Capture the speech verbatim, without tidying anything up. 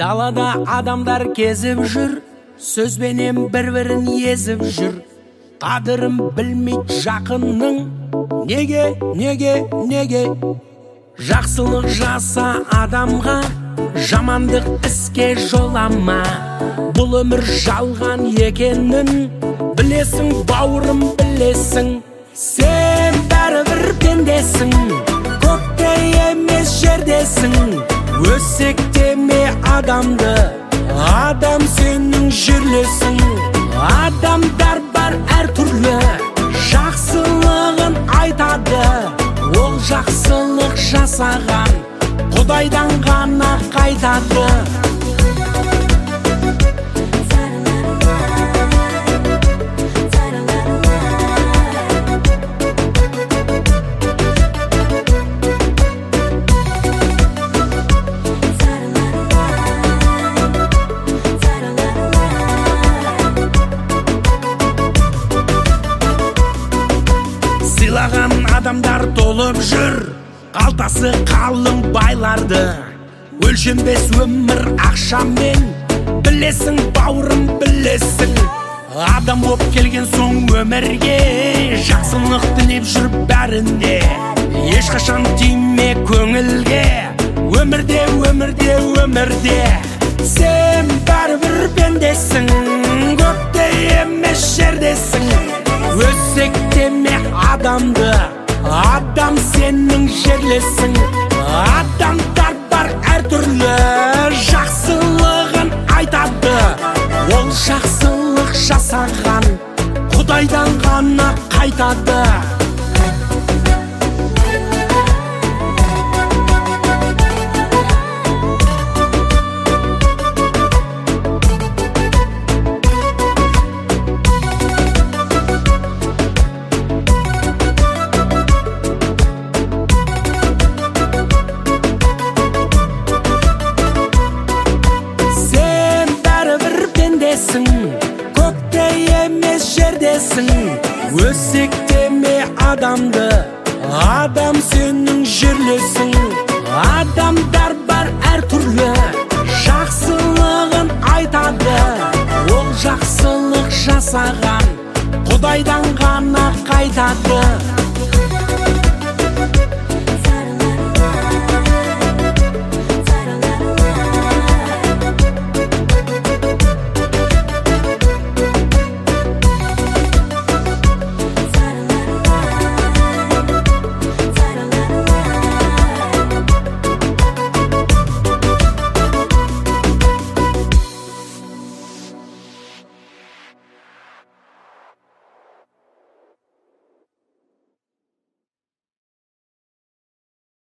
Далада адамдар кезіп жүр, сөзбенен бір-бірін езіп жүр. Қадырын білмейді жақынның, неге, неге, неге? Жақсылық жаса адамға, жамандық іске жолама. Бұл өмір жалған екенін білесің, бауырым, білесің. Сен бәрібір пендесің, көкте емес жердесің. Өсектеме адамды, адам сенің жерлесің. Адамдар бар әр түрлі, жақсылығын айтады. Ол жақсылық жасаған Құдайдан ғана қайтады. Сыйлаған адамдар толып жүр, қалтасы қалың байларды. Өлшенбес өмір ақшамен, білесің, бауырым, білесің. Адам боп келген соң өмірге, жақсылық тілеп жүр бәрінде. Ешқашан тиме көңілге, өмірде, өмірде, өмірде. Сен бәрібір пендесің, көкте емес жердесің. Өсектеме адамды, адам сенің жерлесің. Адамдар бар әр түрлі, жақсылығын айтады. Ол жақсылық жасаған Құдайдан ғана қайтады. Көкте емес жердесің. Өсектеме адамды, адам сенің жерлесің. Адамдар бар әр түрлі, жақсылығын айтады. Ол жақсылық жасаған Құдайдан ғана қайтады.